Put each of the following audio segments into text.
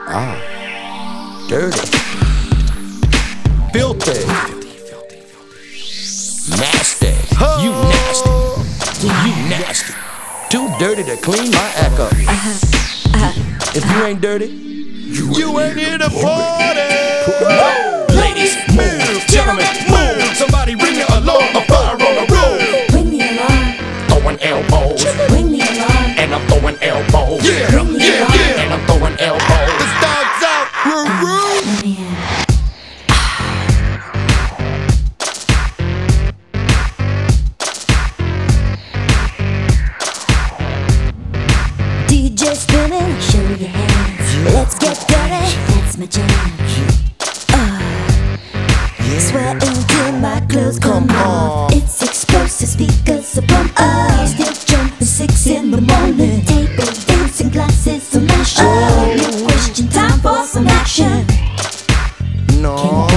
Ah, dirty, filthy, nasty. You nasty. You nasty. Too dirty to clean my act up. If you ain't dirty, you ain't in the party. Ladies, move. Gentlemen, move. Somebody ring the alarm. A fire on the road. Ring the alarm. Throwing elbows. Ring the alarm. And I'm throwing elbows. Yeah, yeah, yeah. And I'm throwing elbows. The dog's out. DJ spinning, show your hands. Let's get dirty, that's my jam. Sweating till my clothes come off. It's explosive, speakers are pumped up. Still jumping 6 in the morning. Table dancing, glasses are mashing. No question, time for some action. No.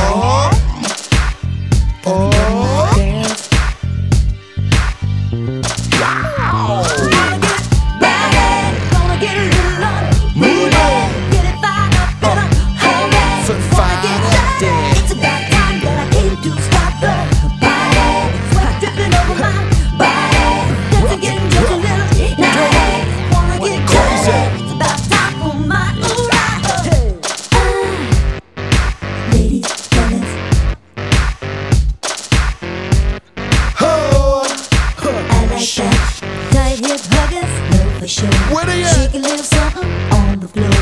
Tight hip huggers, no for sure. Where they at? Shake a little something on the floor.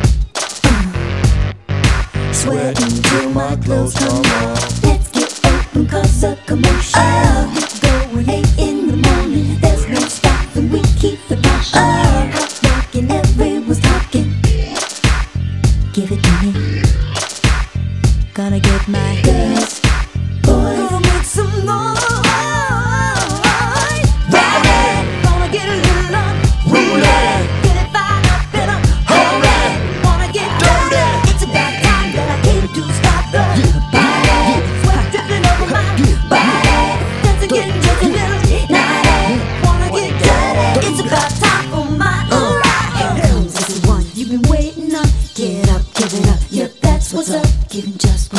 Sweating till my clothes come off. Let's get open cause a commotion. Going 8 in the morning. There's no stopping, we keep the passion. Hot rocking, everyone's talking. Give it to me. Gonna get my girls, boys, gonna make some noise. Get up, give it up, yep, that's what's up. Giving just